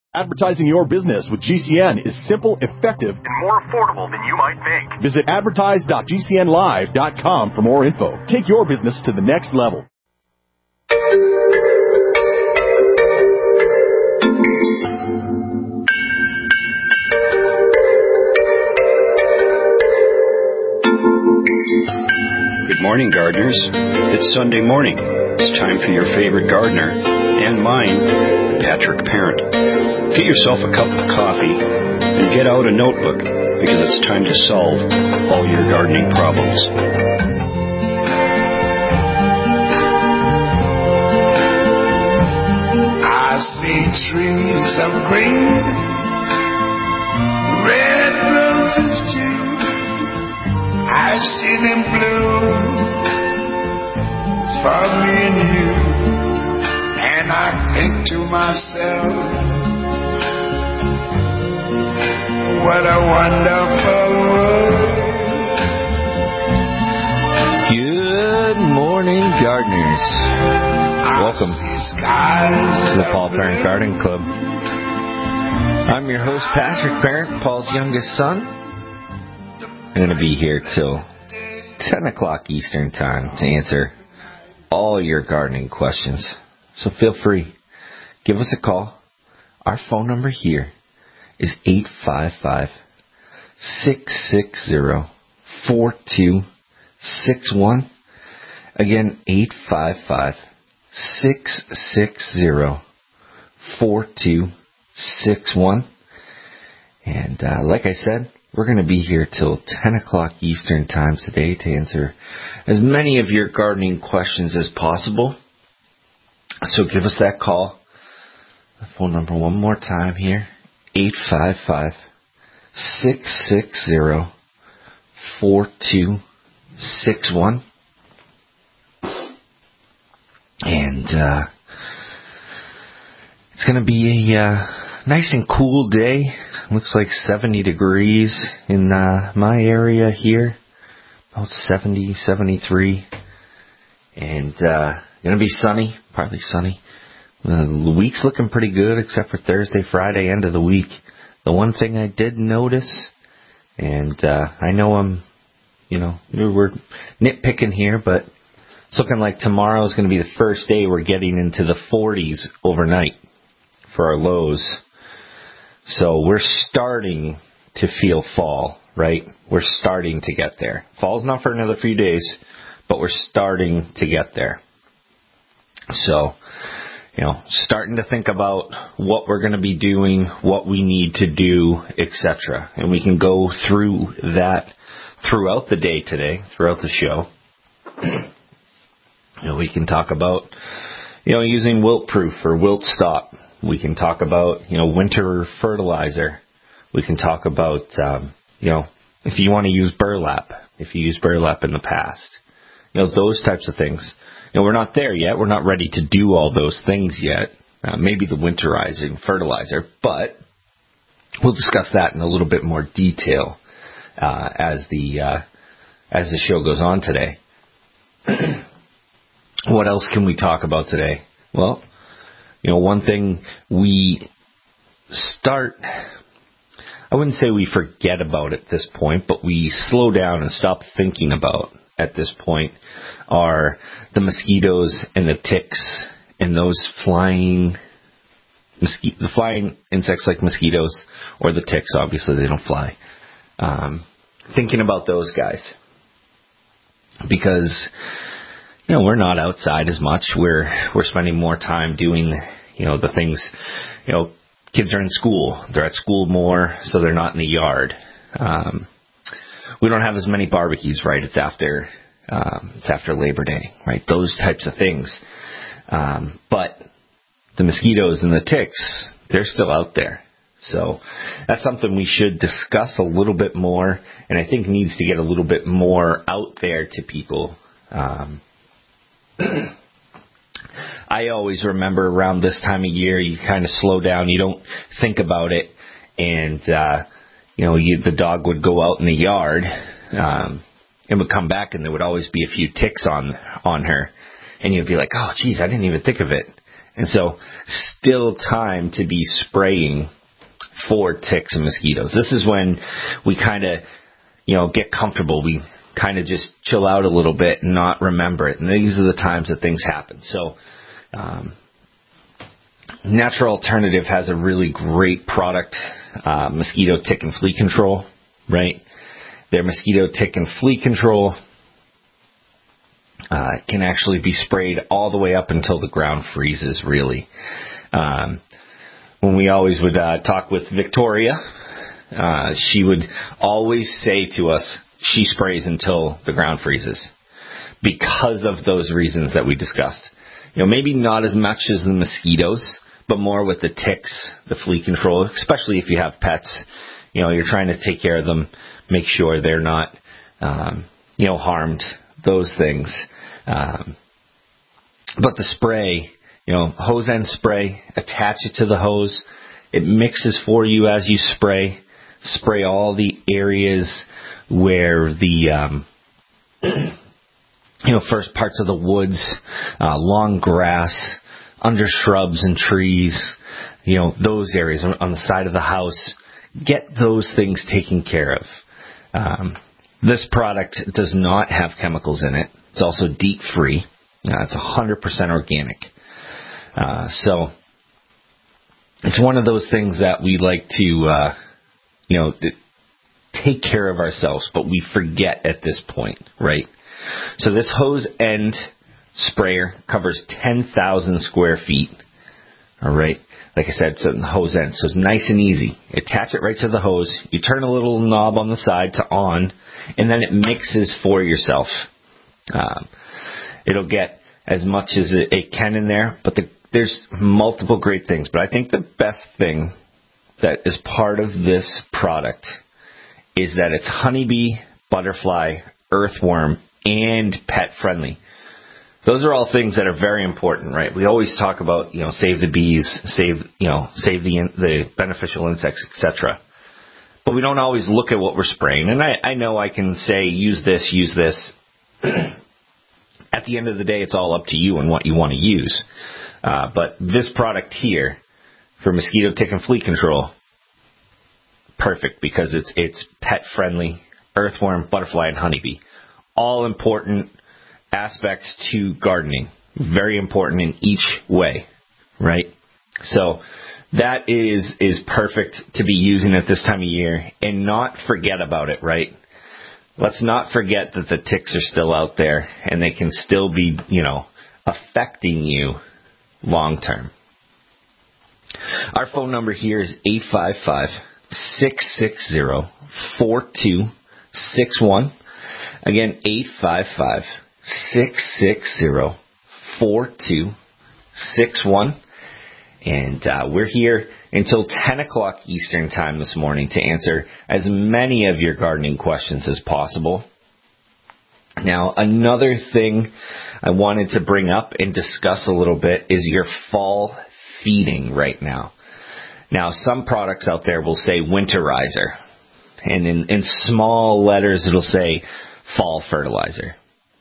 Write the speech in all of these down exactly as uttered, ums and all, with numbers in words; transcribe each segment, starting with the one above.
Advertising your business with G C N is simple, effective, and more affordable than you might think. Visit advertise dot g c n live dot com for more info. Take your business to the next level. Good morning, gardeners. It's Sunday morning. It's time for your favorite gardener, and mine, Patrick Parent. Get yourself a cup of coffee and get out a notebook, because it's time to solve all your gardening problems. I see trees of green, red roses too. I've seen them bloom for me and you, and I think to myself, what a wonderful world. Good morning, gardeners. Welcome to the Paul Parent Garden Club. I'm your host, Patrick Parent, Paul's youngest son. I'm going to be here till ten o'clock Eastern Time to answer all your gardening questions. So feel free, give us a call. Our phone number here is eight five five, six six zero, four two six one. Again, eight five five, six six zero, four two six one. And uh, like I said, we're going to be here till ten o'clock Eastern Time today to answer as many of your gardening questions as possible. So give us that call. The phone number one more time here. eight five five, six six zero, four two six one. And uh, it's going to be a uh, nice and cool day. Looks like seventy degrees in uh, my area here. About seventy, seventy-three. And uh, going to be sunny, partly sunny. Uh, the week's looking pretty good, except for Thursday, Friday, end of the week. The one thing I did notice, and uh, I know I'm, you know, we're nitpicking here, but it's looking like tomorrow is going to be the first day we're getting into the forties overnight for our lows. So we're starting to feel fall, right? We're starting to get there. Fall's not for another few days, but we're starting to get there. So, you know, starting to think about what we're going to be doing, what we need to do, et cetera. And we can go through that throughout the day today, throughout the show. You know, we can talk about, you know, using wilt proof or wilt stop. We can talk about, you know, winter fertilizer. We can talk about, um, you know, if you want to use burlap, if you used burlap in the past, you know, those types of things. You know, we're not there yet. We're not ready to do all those things yet. Uh, maybe the winterizing fertilizer, but we'll discuss that in a little bit more detail uh, as the uh, as the show goes on today. What else can we talk about today? Well, you know, one thing we start, I wouldn't say we forget about at this point, but we slow down and stop thinking about at this point are the mosquitoes and the ticks and those flying, mosqui- the flying insects like mosquitoes or the ticks. Obviously, they don't fly. Um, thinking about those guys because, you know, we're not outside as much. We're we're spending more time doing, you know, the things, you know, kids are in school. They're at school more, so they're not in the yard. Um, we don't have as many barbecues, right? It's after um, it's after Labor Day, right? Those types of things. Um, but the mosquitoes and the ticks, they're still out there. So that's something we should discuss a little bit more, and I think needs to get a little bit more out there to people. Um, I always remember around this time of year, you kind of slow down, you don't think about it, and uh, you know, you, the dog would go out in the yard um, and would come back, and there would always be a few ticks on on her, and you'd be like, oh, geez, I didn't even think of it. And so still time to be spraying for ticks and mosquitoes. This is when we kind of, you know, get comfortable. We kind of just chill out a little bit and not remember it. And these are the times that things happen. So um, Natural Alternative has a really great product, uh, mosquito, tick, and flea control, right? Their mosquito, tick, and flea control uh, can actually be sprayed all the way up until the ground freezes, really. Um, when we always would uh, talk with Victoria, uh, she would always say to us, she sprays until the ground freezes because of those reasons that we discussed. You know, maybe not as much as the mosquitoes, but more with the ticks, the flea control, especially if you have pets. You know, you're trying to take care of them, make sure they're not, um, you know, harmed, those things. Um, but the spray, you know, hose end spray, attach it to the hose. It mixes for you as you spray. Spray all the areas where the, um, you know, first parts of the woods, uh, long grass, under shrubs and trees, you know, those areas on the side of the house. Get those things taken care of. Um, this product does not have chemicals in it. It's also DEET free. Uh, it's one hundred percent organic. Uh, so it's one of those things that we like to, uh, you know, take care of ourselves, but we forget at this point, right? So this hose end sprayer covers ten thousand square feet. All right. Like I said, it's on the hose end, so it's nice and easy. Attach it right to the hose. You turn a little knob on the side to on, and then it mixes for yourself. Um, it'll get as much as it, it can in there, but the, there's multiple great things. But I think the best thing that is part of this product is that it's honeybee, butterfly, earthworm, and pet friendly. Those are all things that are very important, right? We always talk about, you know, save the bees, save, you know, save the the beneficial insects, et cetera. But we don't always look at what we're spraying. And I, I know I can say, use this, use this. At the end of the day, it's all up to you and what you want to use. Uh, but this product here for mosquito, tick, and flea control, perfect because it's it's pet friendly, earthworm, butterfly, and honeybee. All important aspects to gardening. Very important in each way, right? So that is is perfect to be using at this time of year and not forget about it, right? Let's not forget that the ticks are still out there and they can still be, you know, affecting you long term. Our phone number here is eight five five, six six zero, four two six one. Again, eight five five, six six zero, four two six one. And uh, we're here until ten o'clock Eastern Time this morning to answer as many of your gardening questions as possible. Now, another thing I wanted to bring up and discuss a little bit is your fall feeding right now. Now, some products out there will say winterizer, and in, in small letters it'll say fall fertilizer.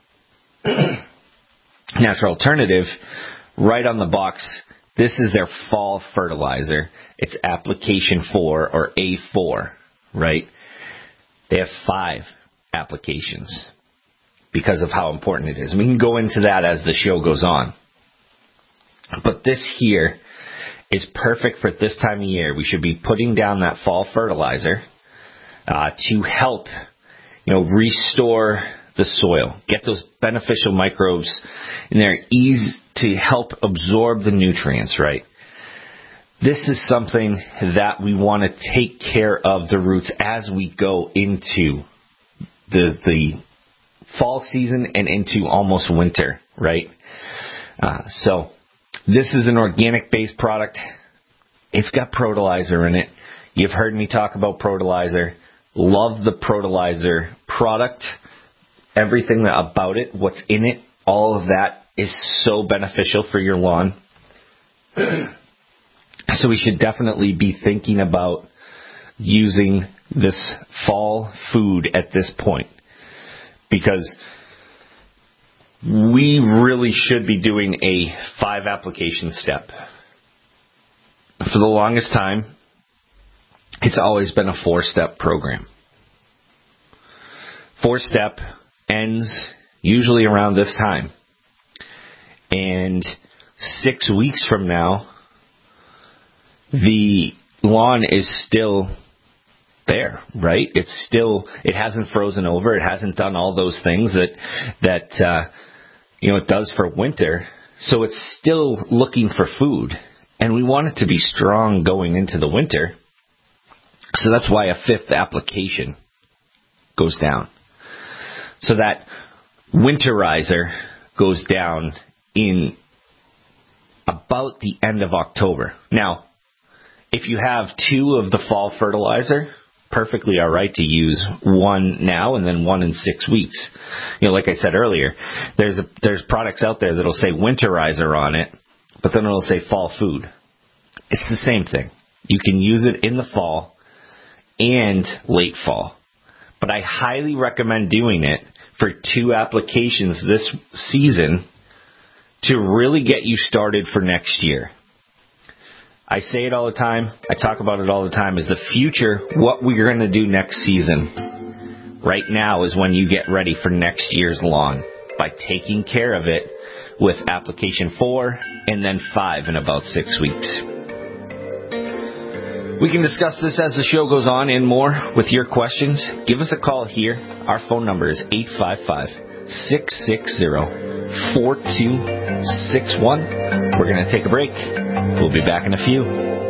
Natural Alternative, right on the box, this is their fall fertilizer. It's application four or A four, right? They have five applications because of how important it is. We can go into that as the show goes on. But this here is perfect for this time of year. We should be putting down that fall fertilizer uh, to help, you know, restore the soil, get those beneficial microbes in there, ease to help absorb the nutrients, right? This is something that we want to take care of the roots as we go into the the fall season and into almost winter, right? Uh, so this is an organic-based product. It's got Protolizer in it. You've heard me talk about Protolizer. Love the Protolizer product. Everything about it, what's in it, all of that is so beneficial for your lawn. So we should definitely be thinking about using this fall food at this point. Because we really should be doing a five application step. For the longest time, it's always been a four-step program. Four-step ends usually around this time. And six weeks from now, the lawn is still there, right? It's still, it hasn't frozen over. It hasn't done all those things that, that uh, you know, it does for winter. So it's still looking for food. And we want it to be strong going into the winter. So that's why a fifth application goes down. So that winterizer goes down in about the end of October. Now, if you have two of the fall fertilizer, perfectly all right to use one now and then one in six weeks. You know, like I said earlier, there's a, there's products out there that'll say winterizer on it, but then it'll say fall food. It's the same thing. You can use it in the fall and late fall. But I highly recommend doing it for two applications this season to really get you started for next year. I say it all the time. I talk about it all the time. Is the future what we're going to do next season? Right now is when you get ready for next year's lawn by taking care of it with application four and then five in about six weeks. We can discuss this as the show goes on and more with your questions. Give us a call here. Our phone number is eight five five, six six zero, four two six one. We're going to take a break. We'll be back in a few.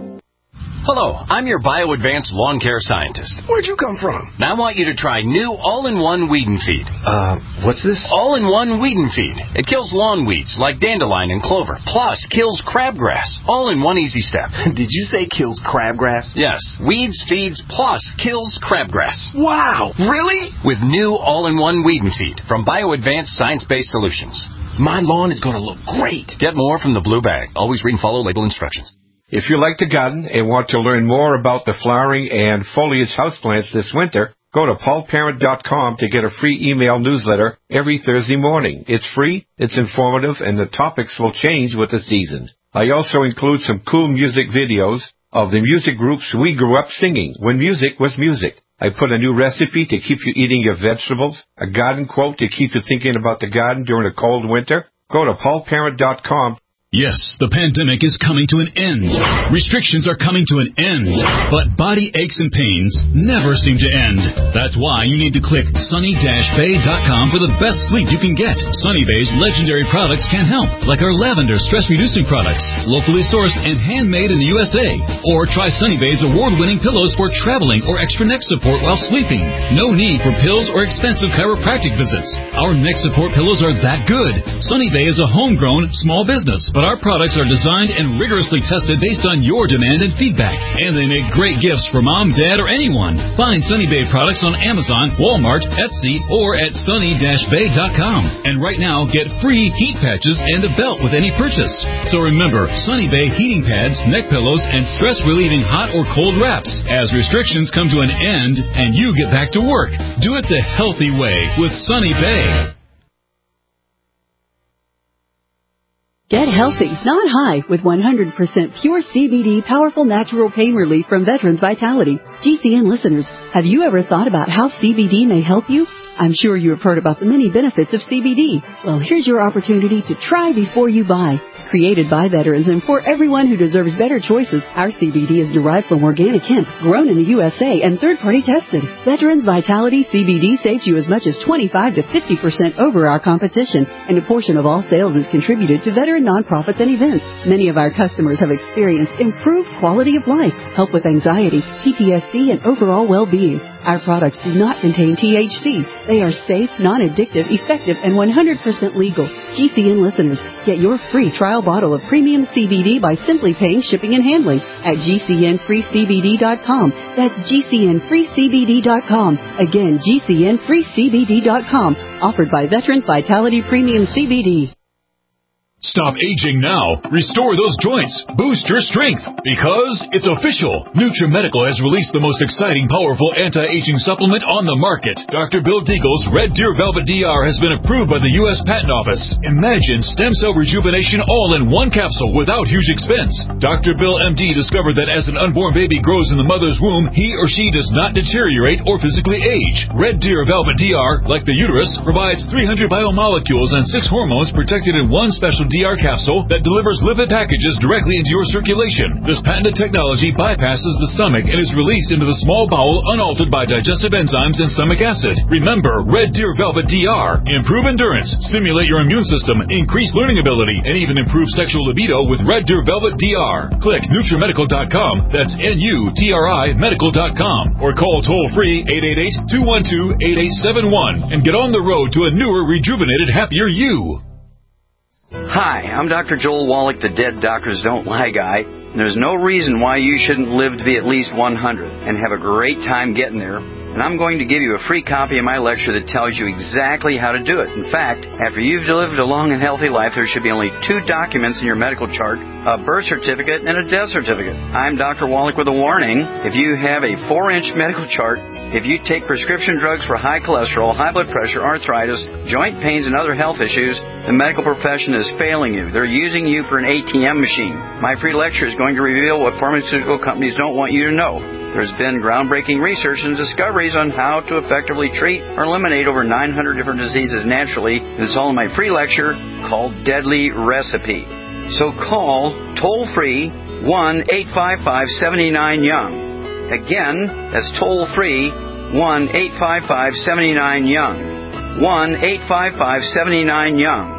Hello, I'm your BioAdvanced lawn care scientist. Where'd you come from? Now I want you to try new all-in-one Weed and Feed. Uh, what's this? All-in-one Weed and Feed. It kills lawn weeds like dandelion and clover, plus kills crabgrass, all in one easy step. Did you say kills crabgrass? Yes, weeds, feeds, plus kills crabgrass. Wow, really? With new all-in-one Weed and Feed from BioAdvanced Science-Based Solutions. My lawn is going to look great. Get more from the blue bag. Always read and follow label instructions. If you like to garden and want to learn more about the flowering and foliage houseplants this winter, go to paul parent dot com to get a free email newsletter every Thursday morning. It's free, it's informative, and the topics will change with the seasons. I also include some cool music videos of the music groups we grew up singing when music was music. I put a new recipe to keep you eating your vegetables, a garden quote to keep you thinking about the garden during a cold winter. Go to paul parent dot com. Yes, the pandemic is coming to an end. Restrictions are coming to an end. But body aches and pains never seem to end. That's why you need to click sunny dash bay dot com for the best sleep you can get. Sunny Bay's legendary products can help, like our lavender stress-reducing products, locally sourced and handmade in the U S A. Or try Sunny Bay's award-winning pillows for traveling or extra neck support while sleeping. No need for pills or expensive chiropractic visits. Our neck support pillows are that good. Sunny Bay is a homegrown small business, but our products are designed and rigorously tested based on your demand and feedback. And they make great gifts for mom, dad, or anyone. Find Sunny Bay products on Amazon, Walmart, Etsy, or at sunny dash bay dot com. And right now, get free heat patches and a belt with any purchase. So remember, Sunny Bay heating pads, neck pillows, and stress-relieving hot or cold wraps. As restrictions come to an end and you get back to work, do it the healthy way with Sunny Bay. Get healthy, not high, with one hundred percent pure C B D powerful natural pain relief from Veterans Vitality. G C N listeners, have you ever thought about how C B D may help you? I'm sure you have heard about the many benefits of C B D. Well, here's your opportunity to try before you buy. Created by veterans and for everyone who deserves better choices, our C B D is derived from organic hemp, grown in the U S A, and third-party tested. Veterans Vitality C B D saves you as much as twenty-five to fifty percent over our competition, and a portion of all sales is contributed to veteran nonprofits and events. Many of our customers have experienced improved quality of life, help with anxiety, P T S D, and overall well-being. Our products do not contain T H C. They are safe, non-addictive, effective, and one hundred percent legal. G C N listeners, get your free trial bottle of premium C B D by simply paying shipping and handling at G C N free C B D dot com. That's G C N free C B D dot com. Again, G C N free C B D dot com. Offered by Veterans Vitality Premium C B D. Stop aging now. Restore those joints. Boost your strength. Because it's official. NutriMedical has released the most exciting, powerful anti-aging supplement on the market. Doctor Bill Deagle's Red Deer Velvet D R has been approved by the U S Patent Office. Imagine stem cell rejuvenation all in one capsule without huge expense. Doctor Bill M D discovered that as an unborn baby grows in the mother's womb, he or she does not deteriorate or physically age. Red Deer Velvet D R, like the uterus, provides three hundred biomolecules and six hormones protected in one special D R capsule that delivers lipid packages directly into your circulation. This patented technology bypasses the stomach and is released into the small bowel unaltered by digestive enzymes and stomach acid. Remember, Red Deer Velvet D R. Improve endurance, stimulate your immune system, increase learning ability, and even improve sexual libido with Red Deer Velvet D R. Click NutriMedical dot com, that's N U T R I medical dot com, or call toll-free eight eight eight, two one two, eight eight seven one and get on the road to a newer, rejuvenated, happier you. Hi, I'm Doctor Joel Wallach, the Dead Doctors Don't Lie guy. And there's no reason why you shouldn't live to be at least one hundred and have a great time getting there. And I'm going to give you a free copy of my lecture that tells you exactly how to do it. In fact, after you've lived a long and healthy life, there should be only two documents in your medical chart, a birth certificate and a death certificate. I'm Doctor Wallach with a warning. If you have a four-inch medical chart, if you take prescription drugs for high cholesterol, high blood pressure, arthritis, joint pains, and other health issues, the medical profession is failing you. They're using you for an A T M machine. My free lecture is going to reveal what pharmaceutical companies don't want you to know. There's been groundbreaking research and discoveries on how to effectively treat or eliminate over nine hundred different diseases naturally. It's all in my free lecture called Deadly Recipe. So call toll-free one eight five five, seven nine, young. Again, that's toll-free one eight five five, seven nine, young. one eight five five, seven nine, young.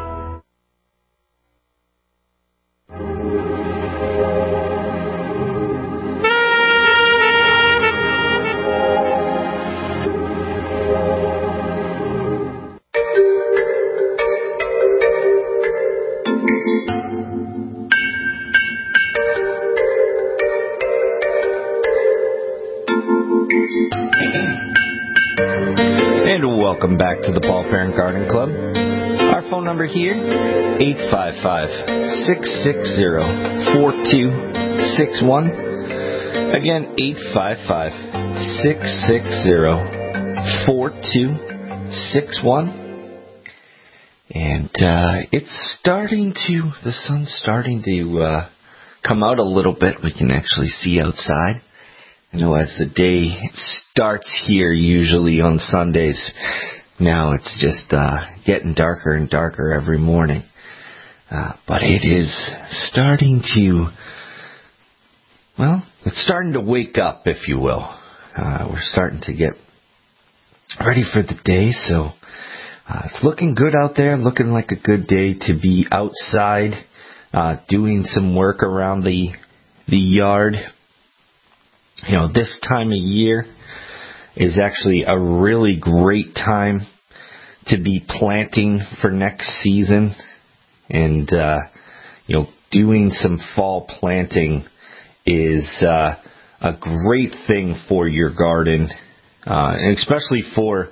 Welcome back to the Paul Parent Garden Club. Our phone number here, eight five five, six six zero, four two six one. Again, eight five five, six six zero, four two six one. And uh, it's starting to, the sun's starting to uh, come out a little bit. We can actually see outside. I know as the day starts here, usually on Sundays, now it's just uh, getting darker and darker every morning. Uh, but it is starting to, well, it's starting to wake up, if you will. Uh, we're starting to get ready for the day, so uh, it's looking good out there, looking like a good day to be outside, uh, doing some work around the the yard. You know, this time of year is actually a really great time to be planting for next season and, uh, you know, doing some fall planting is uh, a great thing for your garden, uh, and especially for,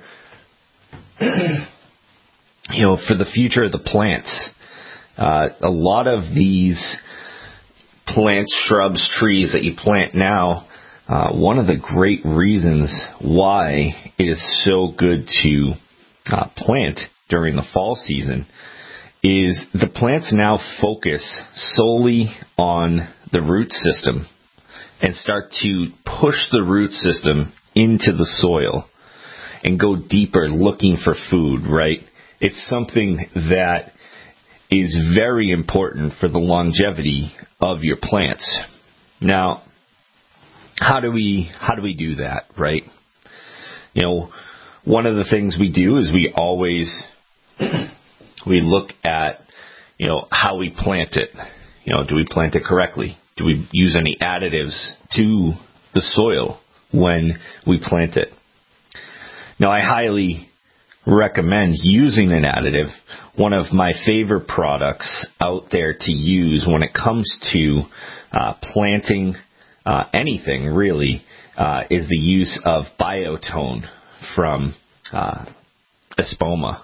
you know, for the future of the plants. Uh, a lot of these plants, shrubs, trees that you plant now, uh, one of the great reasons why it is so good to uh, plant during the fall season is the plants now focus solely on the root system and start to push the root system into the soil and go deeper looking for food, right? It's something that is very important for the longevity of your plants. Now, how do we how do we do that, right? You know, one of the things we do is we always we look at, you know, how we plant it. You know, do we plant it correctly? Do we use any additives to the soil when we plant it? Now, I highly recommend using an additive. One of my favorite products out there to use when it comes to uh, planting uh, anything really uh, is the use of Biotone from uh, Espoma.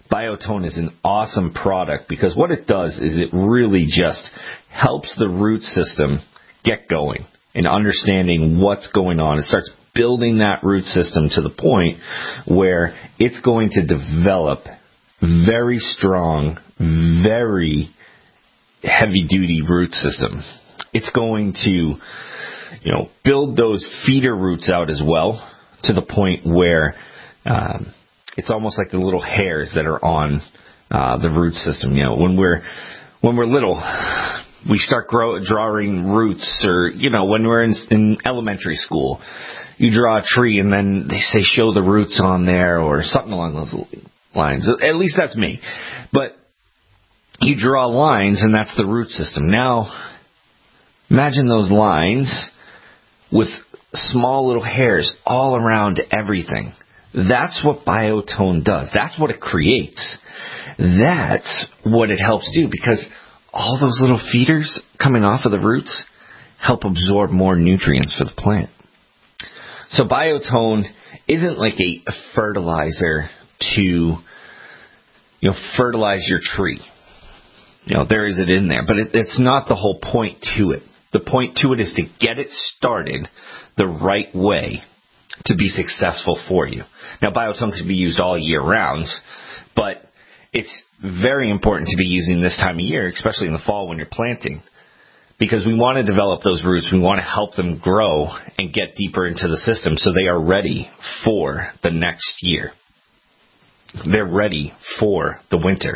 Biotone is an awesome product because what it does is it really just helps the root system get going and understanding what's going on. It starts building that root system to the point where it's going to develop very strong, very heavy-duty root system. It's going to, you know, build those feeder roots out as well to the point where um, it's almost like the little hairs that are on uh, the root system. You know, when we're when we're little, we start grow, drawing roots, or you know, when we're in, in elementary school, you draw a tree and then they say show the roots on there or something along those lines. At least that's me. But you draw lines and that's the root system. Now, imagine those lines with small little hairs all around everything. That's what Biotone does. That's what it creates. That's what it helps do, because all those little feeders coming off of the roots help absorb more nutrients for the plant. So Biotone isn't like a fertilizer to, you know, fertilize your tree. You know, there is it in there, but it, it's not the whole point to it. The point to it is to get it started the right way to be successful for you. Now, Biotone can be used all year round, but it's very important to be using this time of year, especially in the fall when you're planting, because we want to develop those roots. We want to help them grow and get deeper into the system so they are ready for the next year. They're ready for the winter.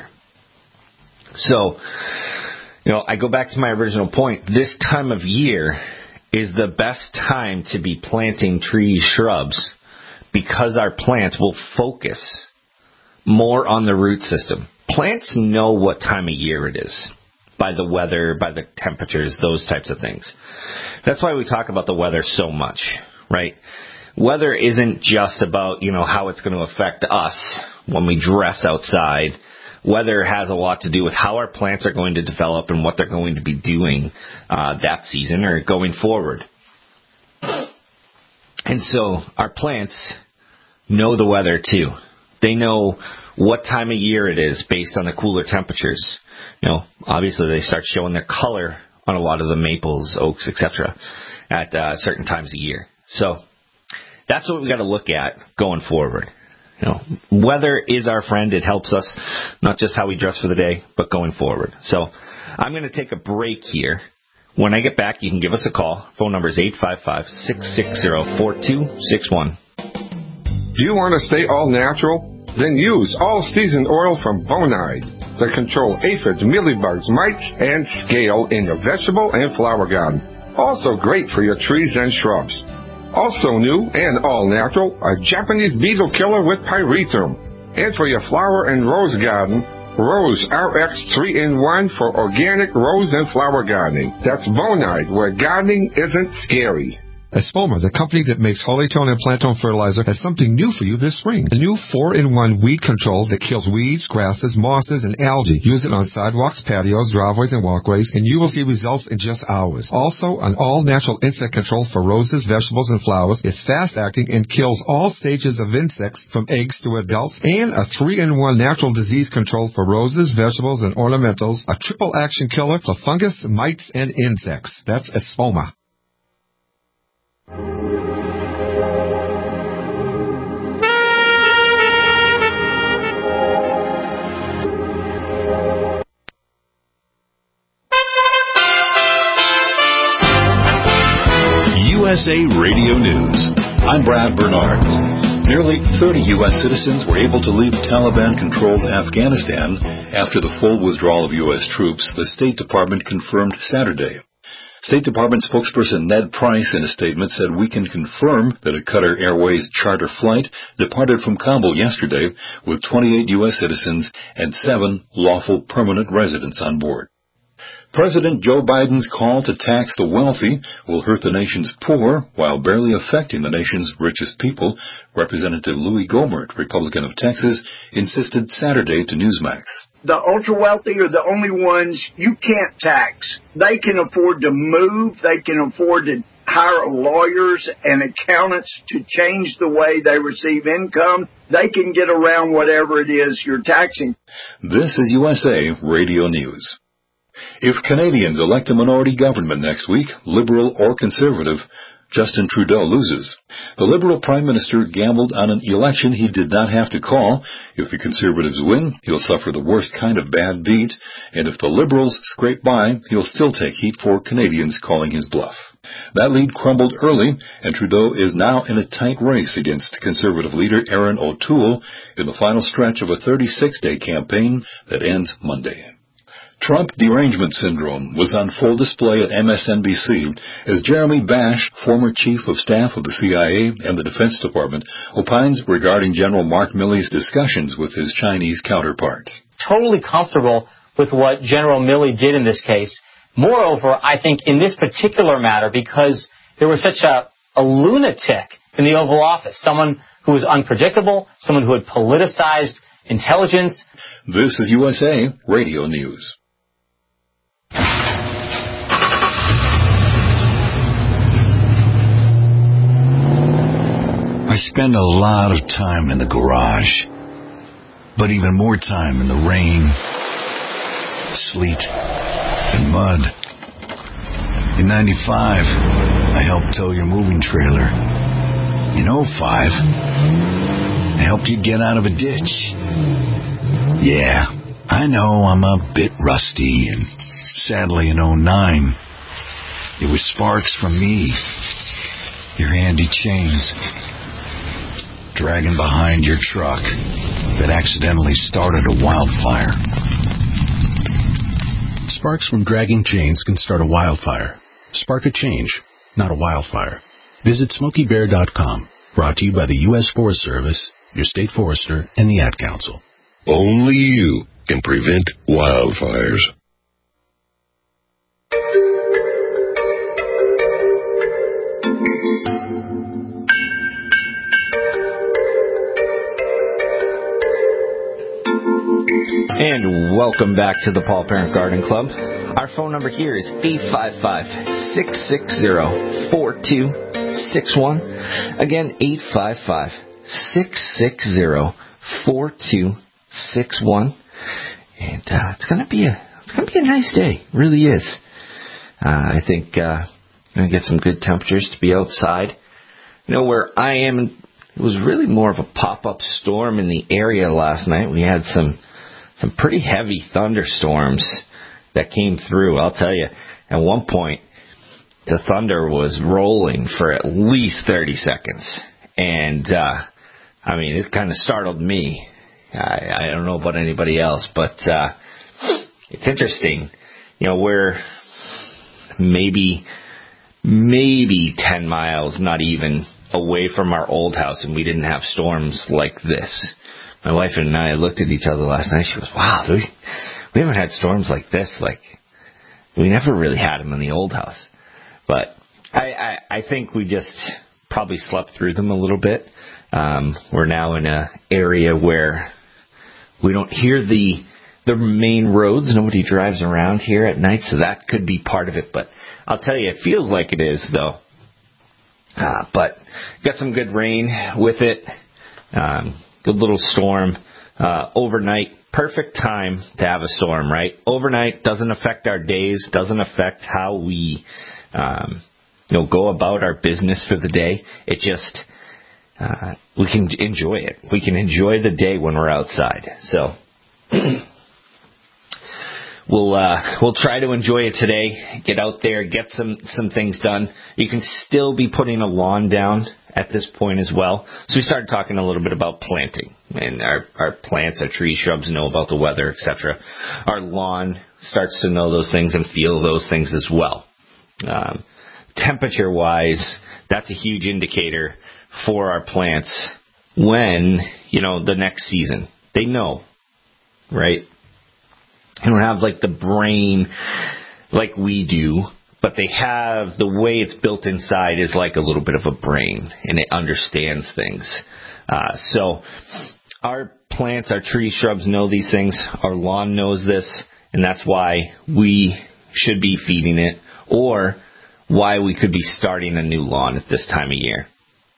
So, you know, I go back to my original point. This time of year is the best time to be planting trees, shrubs, because our plants will focus more on the root system. Plants know what time of year it is by the weather, by the temperatures, those types of things. That's why we talk about the weather so much, right? Weather isn't just about, you know, how it's going to affect us when we dress outside. Weather has a lot to do with how our plants are going to develop and what they're going to be doing uh, that season or going forward. And so our plants know the weather too. They know what time of year it is based on the cooler temperatures. You know, obviously they start showing their color on a lot of the maples, oaks, et cetera at uh, certain times of year. So that's what we got to look at going forward. You know, weather is our friend. It helps us, not just how we dress for the day, but going forward. So I'm going to take a break here. When I get back, you can give us a call. Phone number is eight five five, six six zero, four two six one. Do you want to stay all natural? Then use all-season oil from Bonide to control aphids, mealybugs, mites, and scale in your vegetable and flower garden. Also great for your trees and shrubs. Also new and all-natural, a Japanese beetle killer with pyrethrum. And for your flower and rose garden, Rose R X three in one for organic rose and flower gardening. That's Bonide, where gardening isn't scary. Espoma, the company that makes Holytone and Plantone fertilizer, has something new for you this spring. A new four in one weed control that kills weeds, grasses, mosses, and algae. Use it on sidewalks, patios, driveways, and walkways, and you will see results in just hours. Also, an all-natural insect control for roses, vegetables, and flowers. It's fast-acting and kills all stages of insects from eggs to adults. And a three in one natural disease control for roses, vegetables, and ornamentals. A triple-action killer for fungus, mites, and insects. That's Espoma. U S A Radio News. I'm Brad Bernard. Nearly thirty U S citizens were able to leave Taliban-controlled Afghanistan after the full withdrawal of U S troops, the State Department confirmed Saturday. State Department spokesperson Ned Price in a statement said we can confirm that a Qatar Airways charter flight departed from Kabul yesterday with twenty-eight U S citizens and seven lawful permanent residents on board. President Joe Biden's call to tax the wealthy will hurt the nation's poor while barely affecting the nation's richest people, Representative Louis Gohmert, Republican of Texas, insisted Saturday to Newsmax. The ultra-wealthy are the only ones you can't tax. They can afford to move. They can afford to hire lawyers and accountants to change the way they receive income, they can get around whatever it is you're taxing. This is U S A Radio News. If Canadians elect a minority government next week, Liberal or Conservative, Justin Trudeau loses. The Liberal Prime Minister gambled on an election he did not have to call. If the Conservatives win, he'll suffer the worst kind of bad beat, and if the Liberals scrape by, he'll still take heat for Canadians calling his bluff. That lead crumbled early, and Trudeau is now in a tight race against Conservative leader Erin O'Toole in the final stretch of a thirty-six day campaign that ends Monday. Trump derangement syndrome was on full display at M S N B C as Jeremy Bash, former chief of staff of the C I A and the Defense Department, opines regarding General Mark Milley's discussions with his Chinese counterpart. Totally comfortable with what General Milley did in this case. Moreover, I think in this particular matter, because there was such a, a lunatic in the Oval Office, someone who was unpredictable, someone who had politicized intelligence. This is U S A Radio News. I spend a lot of time in the garage, but even more time in the rain, sleet, and mud. In ninety-five, I helped tow your moving trailer. In oh five, I helped you get out of a ditch. Yeah, I know I'm a bit rusty, and sadly in oh nine, it was sparks from me, your handy chains, dragging behind your truck that accidentally started a wildfire. Sparks from dragging chains can start a wildfire. Spark a change, not a wildfire. Visit Smokey Bear dot com. Brought to you by the U S Forest Service, your state forester, and the Ad Council. Only you can prevent wildfires. And welcome back to the Paul Parent Garden Club. Our phone number here is eight five five, six six zero, four two six one. Again, eight five five, six six zero, four two six one. And uh, it's gonna be a it's gonna be a nice day. It really is. Uh, I think uh, I'm gonna get some good temperatures to be outside. You know, where I am, it was really more of a pop-up storm in the area last night. We had some. Some pretty heavy thunderstorms that came through. I'll tell you, at one point, the thunder was rolling for at least thirty seconds. And, uh, I mean, it kind of startled me. I, I don't know about anybody else, but uh, it's interesting. You know, we're maybe, maybe ten miles, not even, away from our old house, and we didn't have storms like this. My wife and I looked at each other last night. She goes, wow, we, we haven't had storms like this. Like, we never really had them in the old house. But I, I, I think we just probably slept through them a little bit. Um, we're now in an area where we don't hear the the main roads. Nobody drives around here at night, so that could be part of it. But I'll tell you, it feels like it is, though. Uh, but got some good rain with it. Um Good little storm uh, overnight. Perfect time to have a storm, right? Overnight doesn't affect our days, doesn't affect how we, um, you know, go about our business for the day. It just uh, we can enjoy it. We can enjoy the day when we're outside. So we'll uh, we'll try to enjoy it today. Get out there, get some some things done. You can still be putting a lawn down at this point as well. So we started talking a little bit about planting, and our, our plants, our trees, shrubs know about the weather, et cetera. Our lawn starts to know those things and feel those things as well. Um, temperature-wise, that's a huge indicator for our plants when, you know, the next season. They know, right? They don't have, like, the brain like we do, but they have, the way it's built inside is like a little bit of a brain, and it understands things. Uh, so our plants, our trees, shrubs know these things. Our lawn knows this, and that's why we should be feeding it, or why we could be starting a new lawn at this time of year.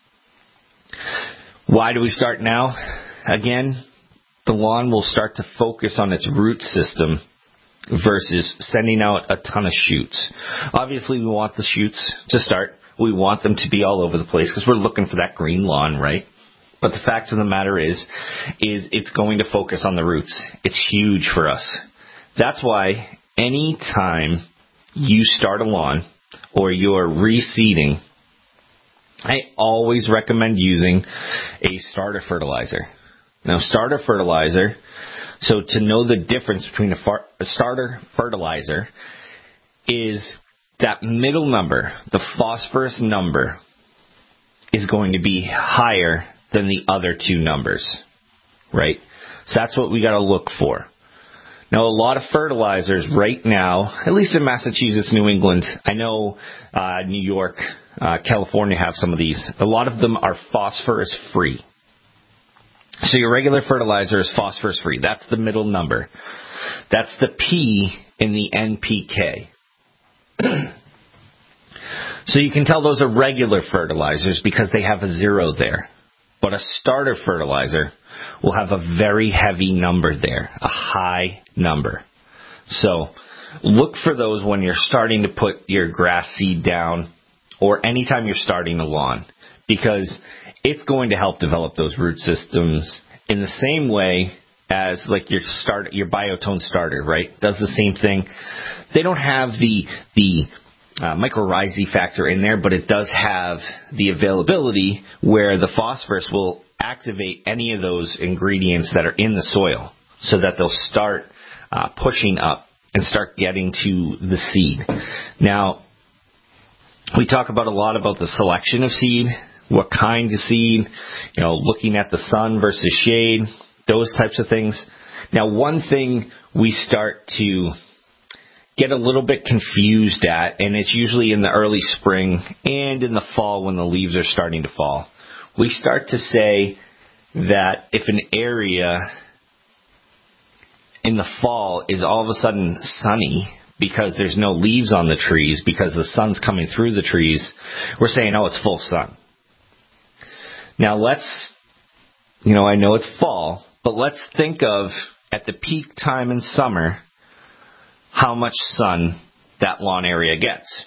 Why do we start now? Again, the lawn will start to focus on its root system versus sending out a ton of shoots. Obviously, we want the shoots to start. We want them to be all over the place because we're looking for that green lawn, right? But the fact of the matter is, is it's going to focus on the roots. It's huge for us. That's why any time you start a lawn or you're reseeding, I always recommend using a starter fertilizer. Now, starter fertilizer, so to know the difference between a, far, a starter fertilizer is that middle number, the phosphorus number, is going to be higher than the other two numbers, right? So that's what we got to look for. Now, a lot of fertilizers right now, at least in Massachusetts, New England, I know uh, New York, uh, California have some of these. A lot of them are phosphorus-free. So your regular fertilizer is phosphorus-free. That's the middle number. That's the P in the N P K. So you can tell those are regular fertilizers because they have a zero there. But a starter fertilizer will have a very heavy number there, a high number. So look for those when you're starting to put your grass seed down or anytime you're starting a lawn, because it's going to help develop those root systems in the same way as like your start, your Biotone starter, right? Does the same thing. They don't have the the uh, mycorrhizae factor in there, but it does have the availability where the phosphorus will activate any of those ingredients that are in the soil so that they'll start uh, pushing up and start getting to the seed. Now, we talk about a lot about the selection of seed, what kind of seed, you know, looking at the sun versus shade, those types of things. Now, one thing we start to get a little bit confused at, and it's usually in the early spring and in the fall when the leaves are starting to fall. We start to say that if an area in the fall is all of a sudden sunny because there's no leaves on the trees, because the sun's coming through the trees, we're saying, oh, it's full sun. Now let's, you know, I know it's fall, but let's think of at the peak time in summer, how much sun that lawn area gets.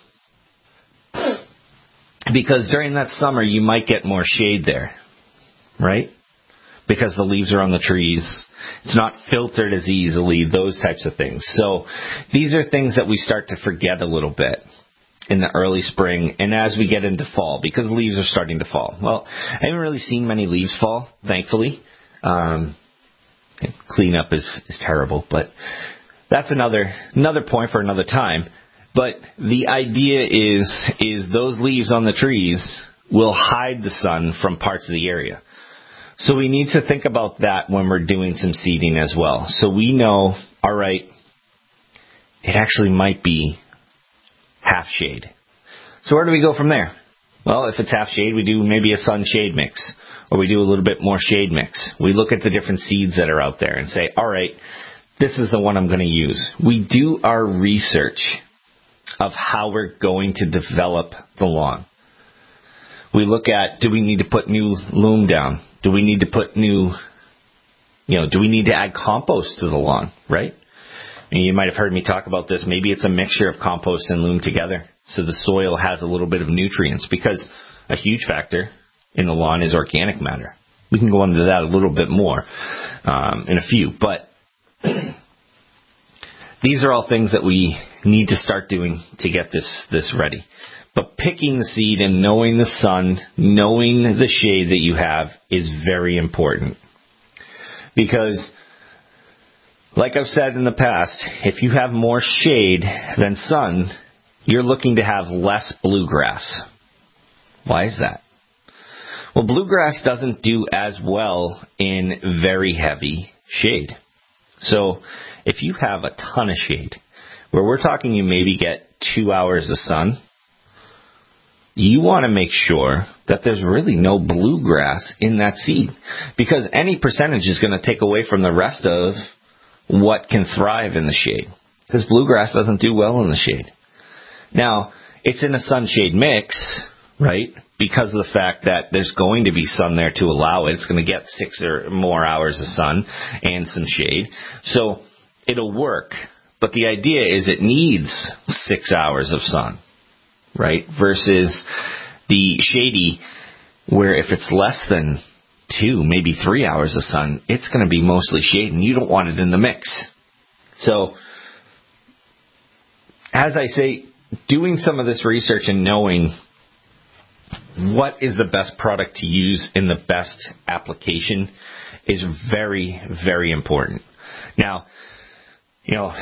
Because during that summer, you might get more shade there, right? Because the leaves are on the trees. It's not filtered as easily, those types of things. So these are things that we start to forget a little bit in the early spring and as we get into fall, because leaves are starting to fall. Well, I haven't really seen many leaves fall, thankfully. Um, cleanup is, is terrible, but that's another another point for another time. But the idea is is those leaves on the trees will hide the sun from parts of the area. So we need to think about that when we're doing some seeding as well. So we know, all right, it actually might be half shade. So where do we go from there? Well, if it's half shade, we do maybe a sun shade mix, or we do a little bit more shade mix. We look at the different seeds that are out there and say, all right, this is the one I'm going to use. We do our research of how we're going to develop the lawn. We look at, do we need to put new loam down? Do we need to put new, you know, do we need to add compost to the lawn, right? And you might have heard me talk about this. Maybe it's a mixture of compost and loam together, so the soil has a little bit of nutrients, because a huge factor in the lawn is organic matter. We can go into that a little bit more um, in a few, but these are all things that we need to start doing to get this, this ready. But picking the seed and knowing the sun, knowing the shade that you have is very important. Because, like I've said in the past, if you have more shade than sun, you're looking to have less bluegrass. Why is that? Well, bluegrass doesn't do as well in very heavy shade. So if you have a ton of shade, where we're talking you maybe get two hours of sun, you want to make sure that there's really no bluegrass in that seed, because any percentage is going to take away from the rest of what can thrive in the shade, because bluegrass doesn't do well in the shade. Now, it's in a sunshade mix, right? Because of the fact that there's going to be sun there to allow it. It's going to get six or more hours of sun and some shade. So it'll work. But the idea is it needs six hours of sun, right? Versus the shady, where if it's less than two, maybe three hours of sun, it's going to be mostly shade, and you don't want it in the mix. So, as I say, doing some of this research and knowing what is the best product to use in the best application is very, very important. Now, you know,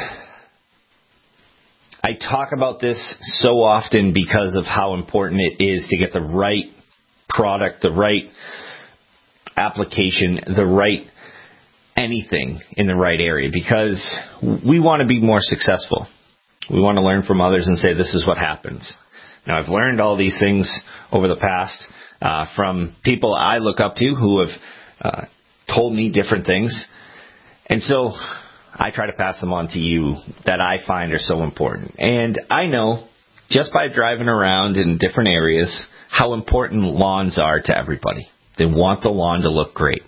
I talk about this so often because of how important it is to get the right product, the right application, the right anything in the right area, because we want to be more successful. We want to learn from others and say, this is what happens. Now, I've learned all these things over the past uh, from people I look up to who have uh, told me different things. And so I try to pass them on to you that I find are so important. And I know just by driving around in different areas how important lawns are to everybody. They want the lawn to look great.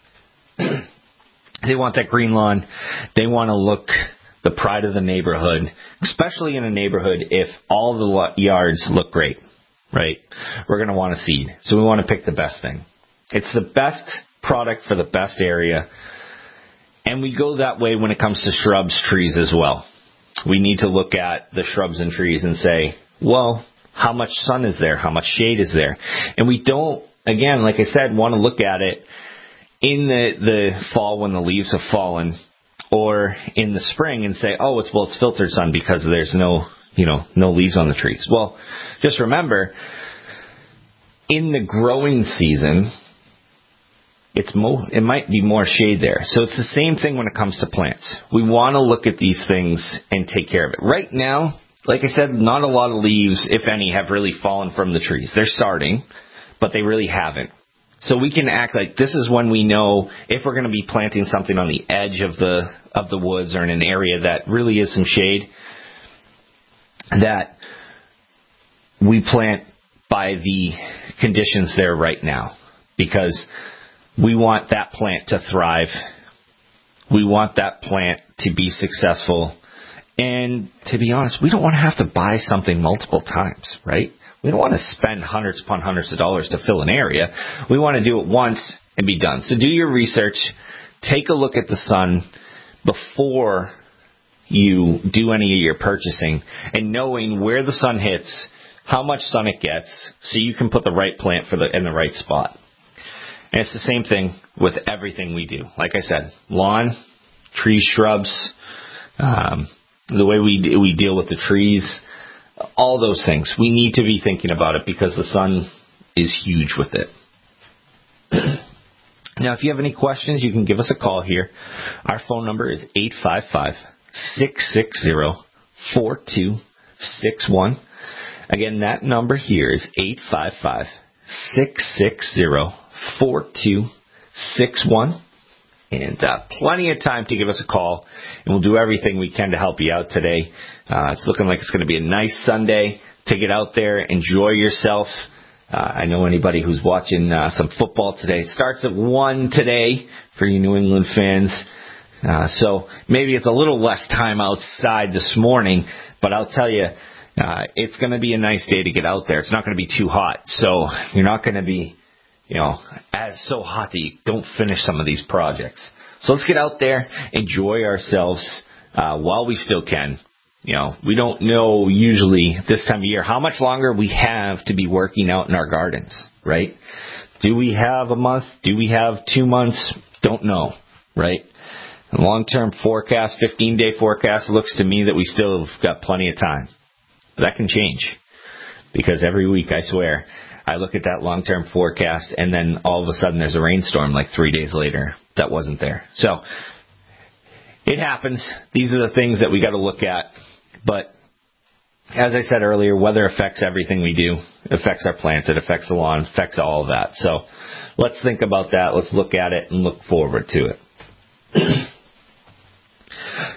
They want that green lawn. They want to look the pride of the neighborhood, especially in a neighborhood if all the yards look great, right? We're going to want a seed. So we want to pick the best thing. It's the best product for the best area. And we go that way when it comes to shrubs, trees as well. We need to look at the shrubs and trees and say, well, how much sun is there? How much shade is there? And we don't, again, like I said, want to look at it in the, the fall when the leaves have fallen, or in the spring and say, oh, it's well, it's filtered sun because there's no, you know, no leaves on the trees. Well, just remember, in the growing season, it's mo- it might be more shade there. So it's the same thing when it comes to plants. We want to look at these things and take care of it. Right now, like I said, not a lot of leaves, if any, have really fallen from the trees. They're starting, but they really haven't. So we can act like this is when we know if we're going to be planting something on the edge of the of the woods or in an area that really is some shade, that we plant by the conditions there right now, because we want that plant to thrive. We want that plant to be successful. And to be honest, we don't want to have to buy something multiple times, right? We don't want to spend hundreds upon hundreds of dollars to fill an area. We want to do it once and be done. So do your research. Take a look at the sun before you do any of your purchasing, and knowing where the sun hits, how much sun it gets, so you can put the right plant for the in the right spot. And it's the same thing with everything we do. Like I said, lawn, trees, shrubs, um, the way we we deal with the trees, all those things. We need to be thinking about it because the sun is huge with it. Now, if you have any questions, you can give us a call here. Our phone number is eight five five, six six zero, four two six one. Again, that number here is eight five five, six six zero, four two six one. And uh, plenty of time to give us a call, and we'll do everything we can to help you out today. Uh, it's looking like it's going to be a nice Sunday to get out there, enjoy yourself. Uh, I know anybody who's watching uh, some football today. It starts at one today for you New England fans. Uh, so maybe it's a little less time outside this morning, but I'll tell you, uh, it's going to be a nice day to get out there. It's not going to be too hot, so you're not going to be, you know, as so hot that you don't finish some of these projects. So let's get out there, enjoy ourselves uh, while we still can. You know, we don't know usually this time of year how much longer we have to be working out in our gardens, right? Do we have a month? Do we have two months? Don't know, right? The long-term forecast, fifteen-day forecast, looks to me that we still have got plenty of time. But that can change, because every week, I swear, I look at that long-term forecast, and then all of a sudden there's a rainstorm like three days later that wasn't there. So it happens. These are the things that we got to look at. But as I said earlier, weather affects everything we do. It affects our plants. It affects the lawn. It affects all of that. So let's think about that. Let's look at it and look forward to it.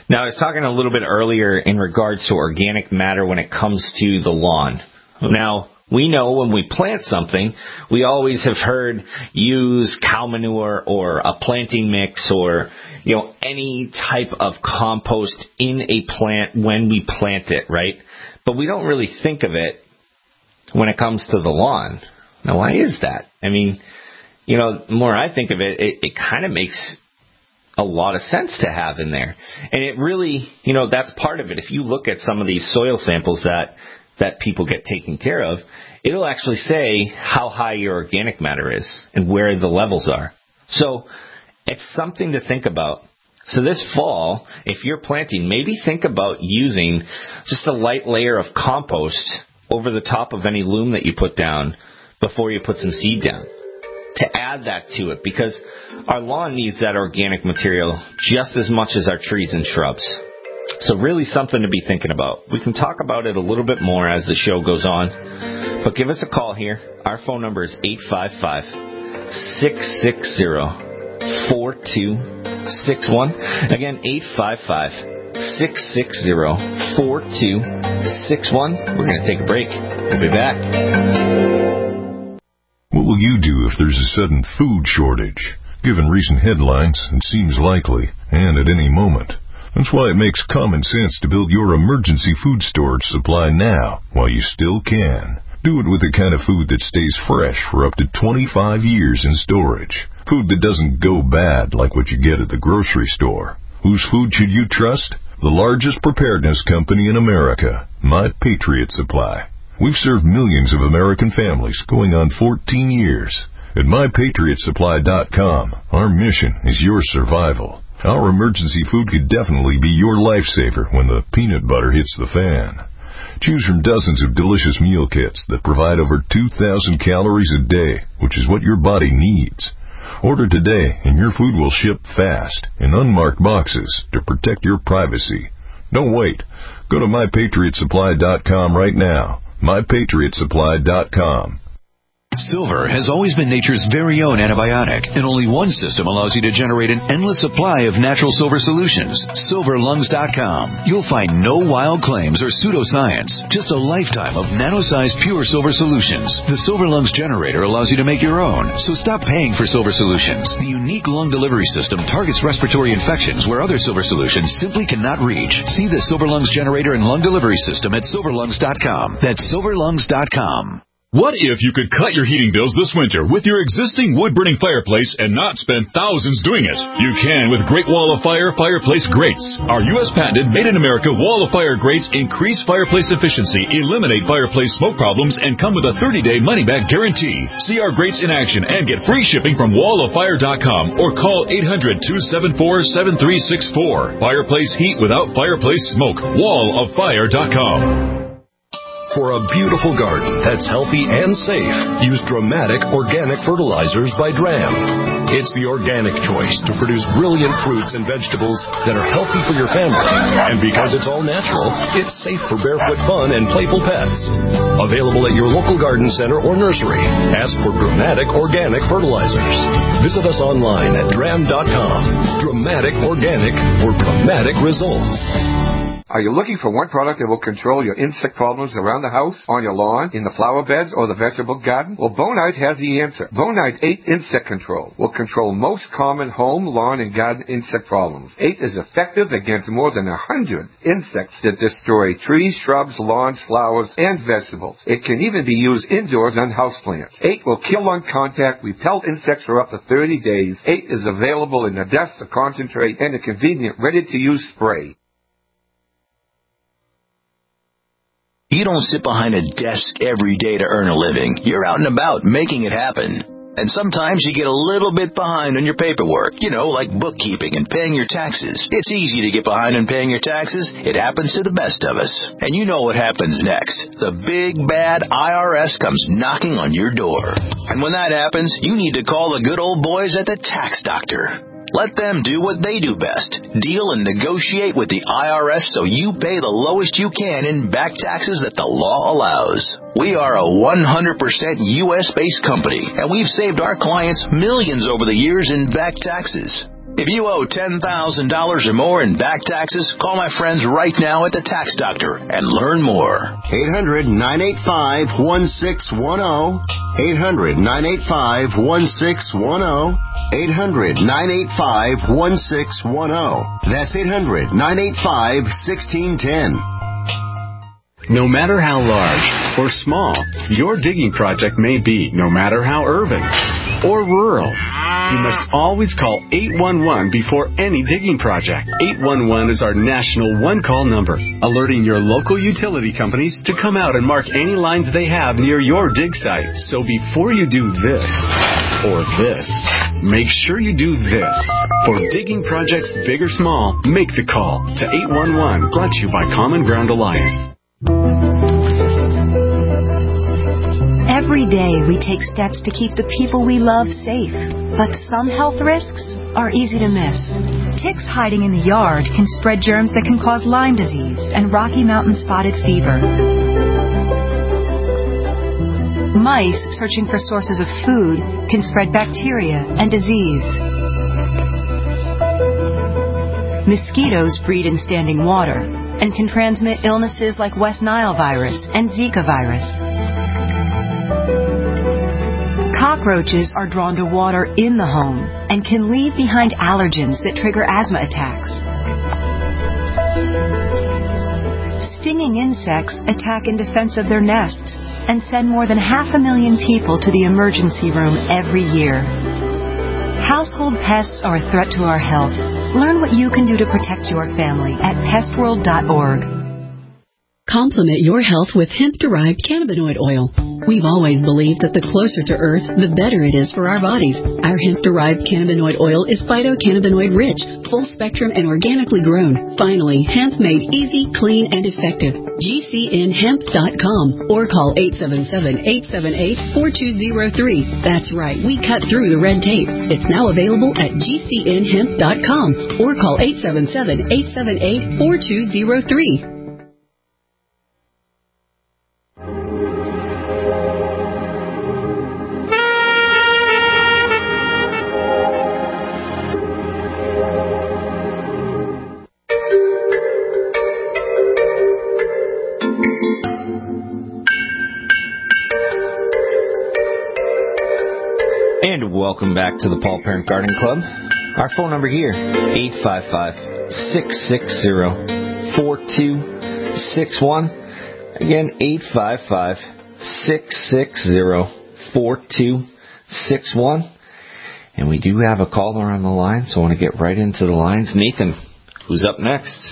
Now, I was talking a little bit earlier in regards to organic matter when it comes to the lawn. Now, we know when we plant something, we always have heard use cow manure or a planting mix or, you know, any type of compost in a plant when we plant it, right? But we don't really think of it when it comes to the lawn. Now, why is that? I mean, you know, the more I think of it, it, it kind of makes a lot of sense to have in there. And it really, you know, that's part of it. If you look at some of these soil samples that that people get taken care of, it'll actually say how high your organic matter is and where the levels are. So it's something to think about. So this fall, if you're planting, maybe think about using just a light layer of compost over the top of any loom that you put down before you put some seed down, to add that to it, because our lawn needs that organic material just as much as our trees and shrubs. So really something to be thinking about. We can talk about it a little bit more as the show goes on, but give us a call here. Our phone number is eight five five, six six zero, four two six one. Again, eight five five, six six zero, four two six one. We're going to take a break. We'll be back. What will you do if there's a sudden food shortage? Given recent headlines, it seems likely, and at any moment. That's why it makes common sense to build your emergency food storage supply now, while you still can. Do it with the kind of food that stays fresh for up to twenty-five years in storage. Food that doesn't go bad like what you get at the grocery store. Whose food should you trust? The largest preparedness company in America, My Patriot Supply. We've served millions of American families going on fourteen years. At my patriot supply dot com, our mission is your survival. Our emergency food could definitely be your lifesaver when the peanut butter hits the fan. Choose from dozens of delicious meal kits that provide over two thousand calories a day, which is what your body needs. Order today and your food will ship fast in unmarked boxes to protect your privacy. Don't wait. Go to my patriot supply dot com right now. my patriot supply dot com. Silver has always been nature's very own antibiotic, and only one system allows you to generate an endless supply of natural silver solutions. silver lungs dot com. You'll find no wild claims or pseudoscience, just a lifetime of nano-sized pure silver solutions. The Silver Lungs generator allows you to make your own, so stop paying for silver solutions. The unique lung delivery system targets respiratory infections where other silver solutions simply cannot reach. See the Silver Lungs generator and lung delivery system at silver lungs dot com. That's silver lungs dot com. What if you could cut your heating bills this winter with your existing wood-burning fireplace and not spend thousands doing it? You can with Great Wall of Fire fireplace grates. Our U S patented made-in-America Wall of Fire grates increase fireplace efficiency, eliminate fireplace smoke problems, and come with a thirty-day money-back guarantee. See our grates in action and get free shipping from wall of fire dot com or call eight hundred, two seven four, seven three six four. Fireplace heat without fireplace smoke. wall of fire dot com. For a beautiful garden that's healthy and safe, use Dramatic Organic Fertilizers by Dram. It's the organic choice to produce brilliant fruits and vegetables that are healthy for your family. And because it's all natural, it's safe for barefoot fun and playful pets. Available at your local garden center or nursery. Ask for Dramatic Organic Fertilizers. Visit us online at dram dot com. Dramatic Organic for dramatic results. Are you looking for one product that will control your insect problems around the house, on your lawn, in the flower beds, or the vegetable garden? Well, Bonite has the answer. Bonite eight Insect Control will control most common home, lawn, and garden insect problems. eight is effective against more than one hundred insects that destroy trees, shrubs, lawns, flowers, and vegetables. It can even be used indoors on houseplants. eight will kill on contact, repel insects for up to thirty days. eight is available in a dust, a concentrate, and a convenient ready-to-use spray. You don't sit behind a desk every day to earn a living. You're out and about making it happen. And sometimes you get a little bit behind on your paperwork, you know, like bookkeeping and paying your taxes. It's easy to get behind on paying your taxes. It happens to the best of us. And you know what happens next. The big, bad I R S comes knocking on your door. And when that happens, you need to call the good old boys at the Tax Doctor. Let them do what they do best. Deal and negotiate with the I R S so you pay the lowest you can in back taxes that the law allows. We are a one hundred percent U S based company, and we've saved our clients millions over the years in back taxes. If you owe ten thousand dollars or more in back taxes, call my friends right now at the Tax Doctor and learn more. eight hundred, nine eight five, one six one zero. eight hundred, nine eight five, one six one zero. eight hundred, nine eight five, one six one zero. That's eight hundred, nine eight five, one six one zero. No matter how large or small your digging project may be, no matter how urban or rural, you must always call eight one one before any digging project. eight one one is our national one-call number, alerting your local utility companies to come out and mark any lines they have near your dig site. So before you do this or this, make sure you do this. For digging projects big or small, make the call to eight one one, brought to you by Common Ground Alliance. Every day we take steps to keep the people we love safe, but some health risks are easy to miss. Ticks hiding in the yard can spread germs that can cause Lyme disease and Rocky Mountain spotted fever. Mice searching for sources of food can spread bacteria and disease. Mosquitoes breed in standing water and can transmit illnesses like West Nile virus and Zika virus. Cockroaches are drawn to water in the home and can leave behind allergens that trigger asthma attacks. Stinging insects attack in defense of their nests and send more than half a million people to the emergency room every year. Household pests are a threat to our health. Learn what you can do to protect your family at pest world dot org. Complement your health with hemp-derived cannabinoid oil. We've always believed that the closer to Earth, the better it is for our bodies. Our hemp-derived cannabinoid oil is phytocannabinoid-rich, full-spectrum, and organically grown. Finally, hemp made easy, clean, and effective. G C N hemp dot com or call eight seven seven, eight seven eight, four two zero three. That's right, we cut through the red tape. It's now available at G C N hemp dot com or call eight seven seven, eight seven eight, four two zero three. And welcome back to the Paul Parent Garden Club. Our phone number here, eight five five, six six zero, four two six one. Again, eight five five, six six zero, four two six one. And we do have a caller on the line, so I want to get right into the lines. Nathan, who's up next?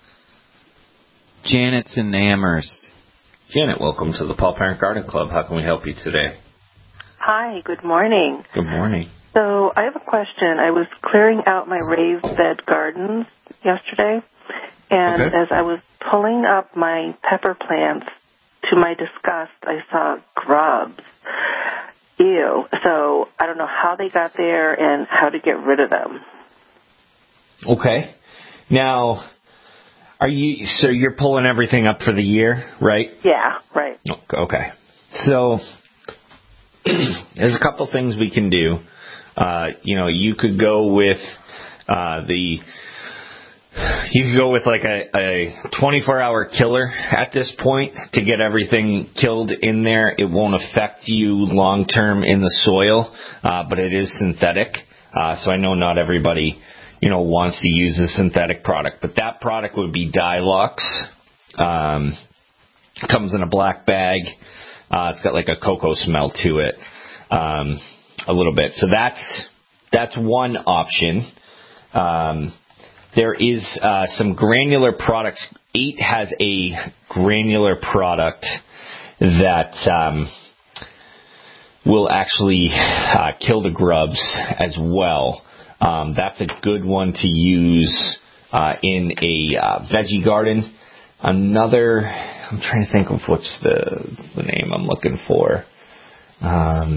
Janet's in Amherst. Janet, welcome to the Paul Parent Garden Club. How can we help you today? Hi, good morning. Good morning. So I have a question. I was clearing out my raised bed gardens yesterday, and okay. as I was pulling up my pepper plants, to my disgust, I saw grubs. Ew. So I don't know how they got there and how to get rid of them. Okay. Now, are you, so you're pulling everything up for the year, right? Yeah, right. Okay. So there's a couple things we can do. Uh, you know, you could go with uh, the, you could go with like a, a twenty-four hour killer at this point to get everything killed in there. It won't affect you long term in the soil, uh, but it is synthetic. Uh, so I know not everybody, you know, wants to use a synthetic product, but that product would be Dilox. Um, comes in a black bag. Uh, it's got like a cocoa smell to it, um, a little bit. So that's that's one option. Um, there is uh, some granular products. Eight has a granular product that um, will actually uh, kill the grubs as well. Um, that's a good one to use uh, in a uh, veggie garden. Another, I'm trying to think of what's the, the name I'm looking for. Um,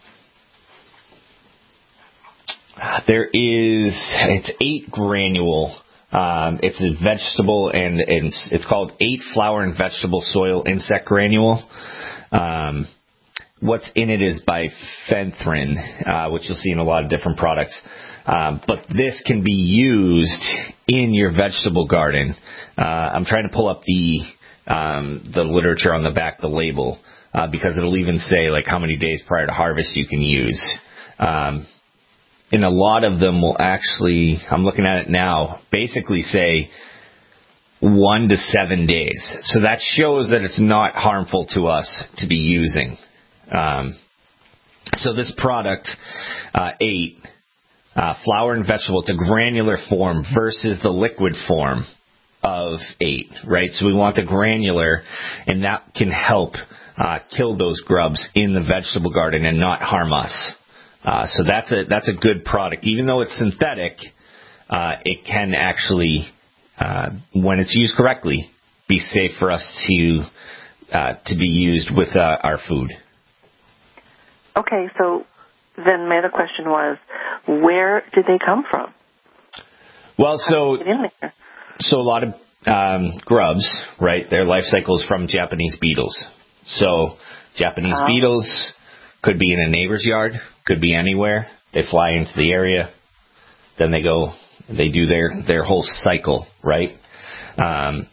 there is, it's eight granule. Um, it's a vegetable and, and it's called eight flower and vegetable soil insect granule. Um, what's in it is bifenthrin, uh, which you'll see in a lot of different products. Um, but this can be used in your vegetable garden. Uh, I'm trying to pull up the um, the literature on the back, the label, uh, because it'll even say like how many days prior to harvest you can use. Um, and a lot of them will actually, I'm looking at it now, basically say one to seven days. So that shows that it's not harmful to us to be using. Um, so this product, uh, eight, uh, flour and vegetable, it's a granular form versus the liquid form of eight, right? So we want the granular, and that can help uh, kill those grubs in the vegetable garden and not harm us. Uh, so that's a that's a good product. Even though it's synthetic, uh, it can actually, uh, when it's used correctly, be safe for us to uh, to be used with uh, our food. Okay, so then my other question was, where did they come from? Well, so Get in there. so a lot of um, grubs, right? Their life cycle is from Japanese beetles. So Japanese uh-huh. beetles could be in a neighbor's yard, could be anywhere. They fly into the area, then they go, they do their, their whole cycle, right? Um,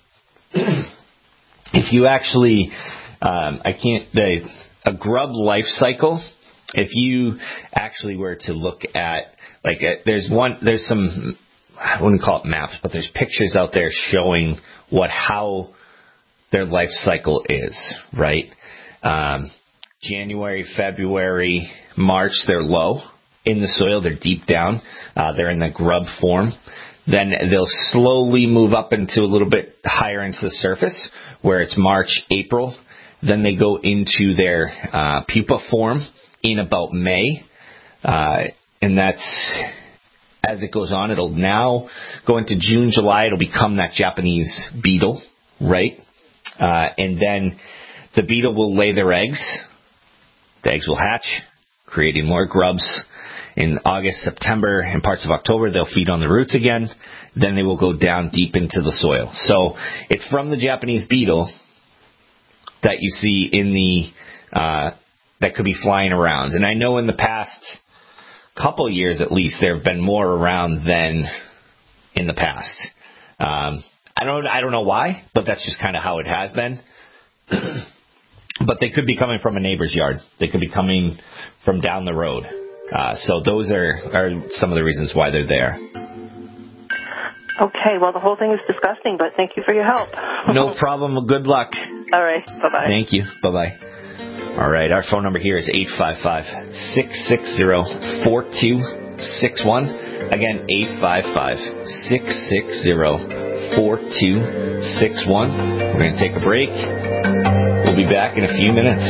if you actually, um, I can't, the, a grub life cycle, if you actually were to look at, like, uh, there's one, there's some, I wouldn't call it maps, but there's pictures out there showing what, how their life cycle is, right? Um, January, February, March, they're low in the soil. They're deep down. Uh, they're in the grub form. Then they'll slowly move up into a little bit higher into the surface, where it's March, April. Then they go into their uh, pupa form in about May. Uh, and that's, as it goes on, it'll now go into June, July. It'll become that Japanese beetle, right? Uh, and then the beetle will lay their eggs. The eggs will hatch, creating more grubs. In August, September, and parts of October, they'll feed on the roots again. Then they will go down deep into the soil. So it's from the Japanese beetle that you see in the, uh, that could be flying around. And I know in the past couple years at least, there have been more around than in the past. Um, I don't, I don't know why, but that's just kind of how it has been. But they could be coming from a neighbor's yard. They could be coming from down the road. Uh, so those are, are some of the reasons why they're there. Okay, well, the whole thing is disgusting, but thank you for your help. No problem. Well, good luck. All right, bye-bye. Thank you. Bye-bye. All right, our phone number here is eight five five, six six zero, four two six one. Again, eight five five, six six zero, four two six one. We're going to take a break. We'll be back in a few minutes.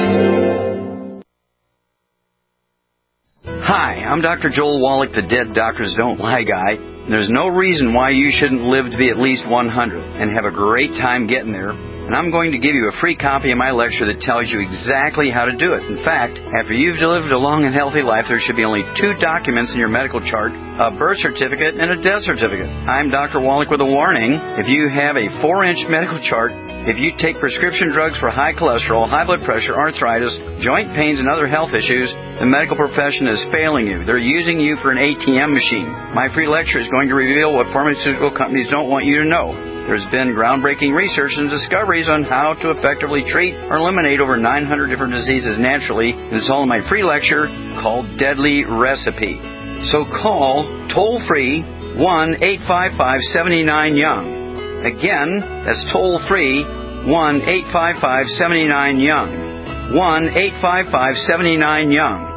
Hi, I'm Doctor Joel Wallach, the Dead Doctors Don't Lie guy. There's no reason why you shouldn't live to be at least one hundred and have a great time getting there. And I'm going to give you a free copy of my lecture that tells you exactly how to do it. In fact, after you've lived a long and healthy life, there should be only two documents in your medical chart, a birth certificate and a death certificate. I'm Doctor Wallach with a warning. If you have a four-inch medical chart, if you take prescription drugs for high cholesterol, high blood pressure, arthritis, joint pains, and other health issues, the medical profession is failing you. They're using you for an A T M machine. My free lecture is going to reveal what pharmaceutical companies don't want you to know. There's been groundbreaking research and discoveries on how to effectively treat or eliminate over nine hundred different diseases naturally, and it's all in my free lecture called Deadly Recipe. So call toll-free one eight five five, seven nine, young. Again, that's toll-free one eight five five, seven nine, young. one eight five five, seven nine, young.